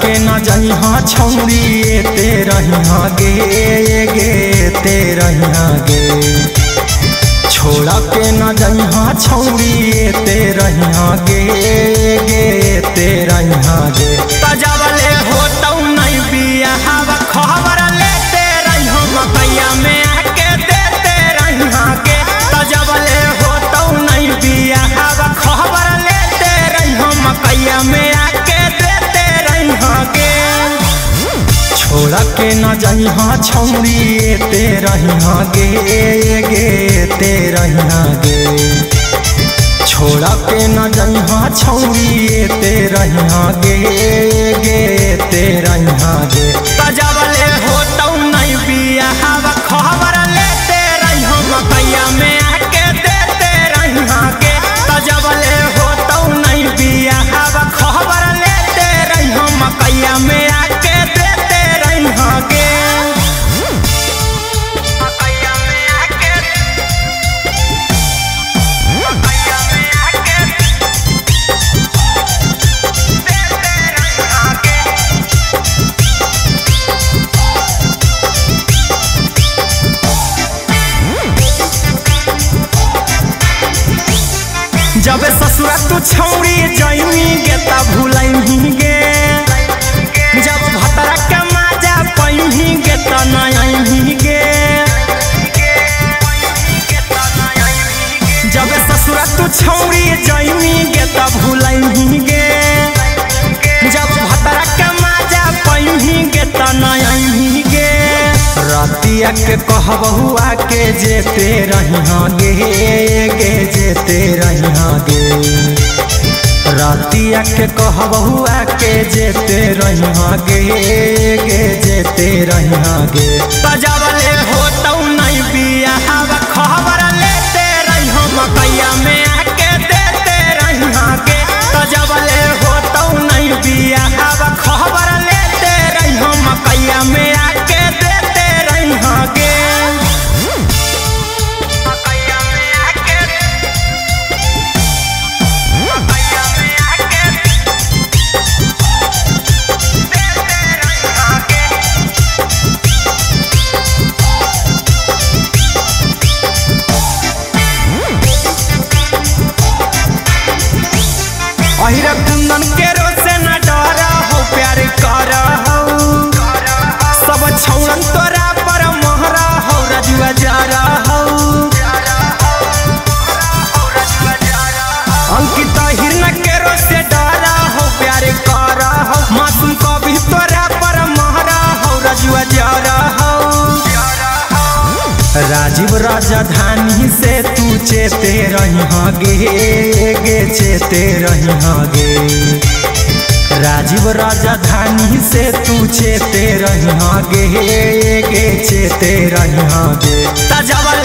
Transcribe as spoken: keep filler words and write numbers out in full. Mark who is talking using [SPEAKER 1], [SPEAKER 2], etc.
[SPEAKER 1] के न जइहा छौरी ते रहिहा गे गे ते रहिहा गे छोड़ा के न जइहा छौरी ते रहिहा गे गे ते रहिहा गे तजवले होतौ नहीं बियाहवा खबर लेते रहिहो मकैया में आके देते रहिहा गे तजवले होतौ नहीं बियाहवा खबर लेते रहिहो मकैया में आके देते रहिहा गे छोड़ा के न जइहा छौरी ते रहिहा गे गे ते रहिहा गे छोड़ा के न जइहा छौरी ते रहिहा गे गे ते रहिहा गे तजवले होतौ नहीं बियाहवा खबर लेते रहिहो मकैया में आके देते रहिहा गे तजवले होतौ नहीं बियाहवा खबर लेते रहिहो मकैया में आके देते रहिहा गे मकैया में आके मकैया में आके देते रहिहा गे जब ससुरा तू छौरी जइमी गे त भुलैमी गे जब भतरा के माजा पैही गे त नयमी गे जब ससुरा तू छौरी जइमी गे त भुलैमी गे जब भतरा के माजा पैही गे त नयमी गे रातिया के कहबहु आके जेते रहिहा गे गे जेते रहिहा गे रातिया के कहबहु आके जेते रहिहा गे गे जेते रहिहा गे तजवले होतौ नहीं बियाहवा खबर लेते रहिहो मकैया में आके देते रहिहा गे तजवले होतौ नहीं बियाहवा खबर लेते रहिहो मकैया में आके देते रहिहा गे मकैया में आके मकैया में आके देते रहिहा गे अहिरा कुंदन के रोसे न डर हो प्यार कर हो सब छौरन तोरा पर मोहरा हो रजुआ जरा हो अंकित हिरन के रोसे डर हो प्यार कर हो मासूम कभी तोरा पर मोहरा हो रजुआ जरा हो राजीव राजधानी से तू चेते रहिहा गे गे चेते रहिहा गे राजीव राजधानी से तू चेते रहिहा गे गे चेते रहिहा गे तजवले